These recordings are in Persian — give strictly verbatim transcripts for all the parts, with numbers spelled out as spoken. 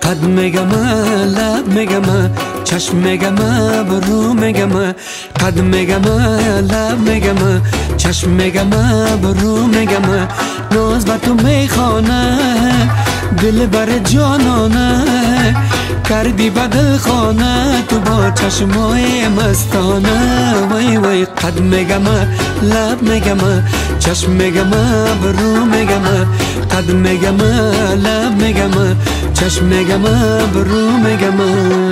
قد میگم لب میگم چشم میگم برو میگم قد میگم لب میگم چشم میگم برو میگم ناز با تو میخوانه دل بر جانانه کردی بدل خانه تو با چشمای مستانه وای وای قد میگم لب میگم چشم میگم برو میگم قد میگم لب میگم چشم میگم برو میگم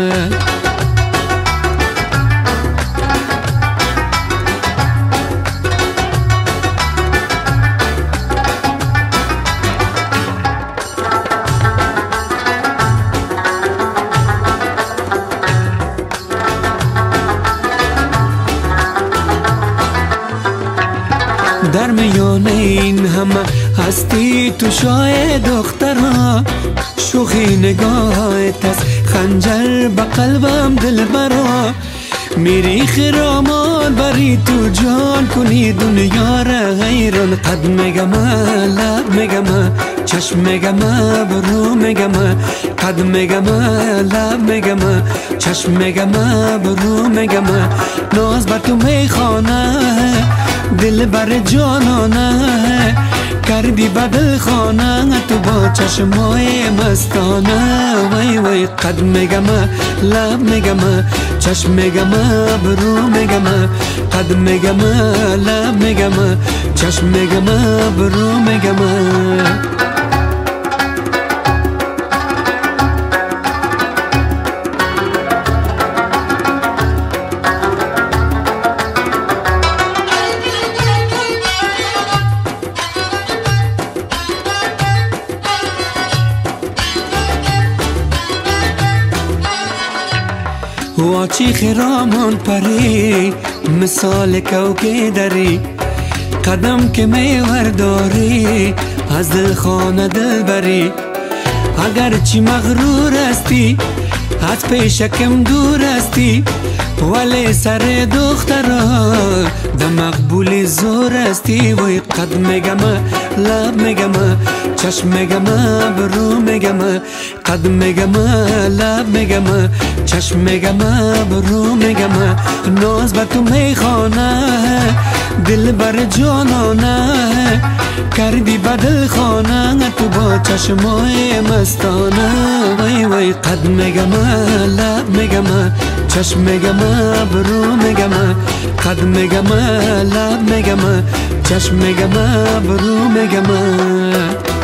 در میان این همه هستی تو شای دخترها شوخی نگاهت است خنجر به قلبم دل برا میری خرامان بری تو جان کنی دنیا را حیران قد میگم لب میگم چشم میگم برو میگم قد میگم لب میگم چشم میگم برو میگم ناز بر تو میخوانه دل بر جانانه کردی بدل خانه تو با چشمای مستانه وای وای قد میگم لب میگم چشم میگم برو میگم قد میگم لب میگم چشم میگم برو میگم واچی خرامان پری مثال کوکه داری قدم که میور داری از دل خانه دل بری اگر چی مغرور استی از پیشکم دور استی ولی سر دخترا ده مقبول زور استی وی قد میگم لب میگم چشم میگم برو میگم قد میگم لب میگم چشم میگم برو میگم ناز با تو میخوانه دل بر جانانه کردی بدل خانه تو با چشمای مستانه وای وای قد میگم لب میگم چشم میگم برو میگم قد میگم لب میگم چشم میگم برو میگم